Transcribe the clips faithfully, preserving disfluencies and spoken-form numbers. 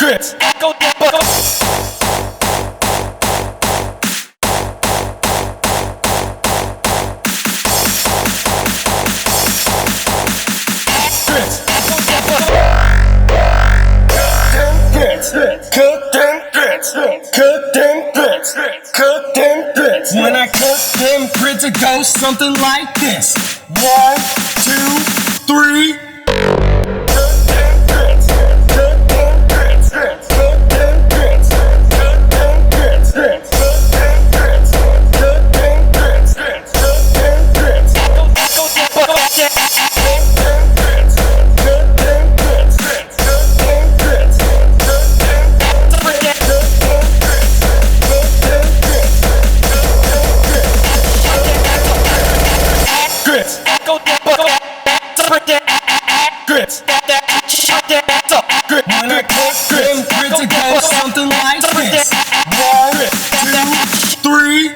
grits. Go down, go. Cook them grits, cook them grits, cook them grits. When I cook them grits, it goes something like this. One, two, three. Cook them grits, cook them grits, cook them grits, cook them grits, cook them grits, cook them grits, cook them grits. Grits. When I cook them grits, it goes something like this. One, two, three.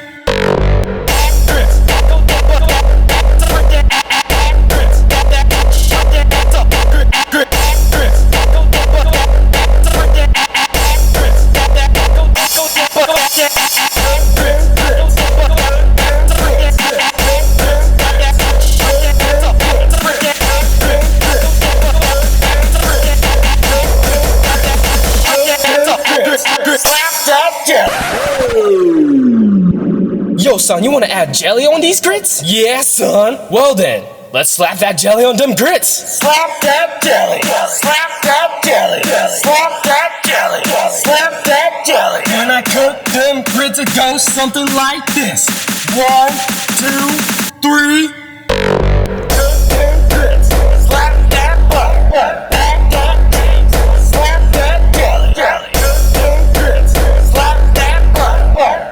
Yo, son, you wanna add jelly on these grits? Yeah, son. Well then, let's slap that jelly on them grits. Slap that jelly. Slap that jelly. Slap that jelly. Slap that jelly. When I cook them grits, it goes something like this. One, two, three. Cook them grits. Slap that butter. Back that cheese. Slap that jelly. Jelly. Cook them grits. Slap that butter.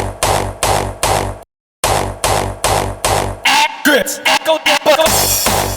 Grits. Go, go, go.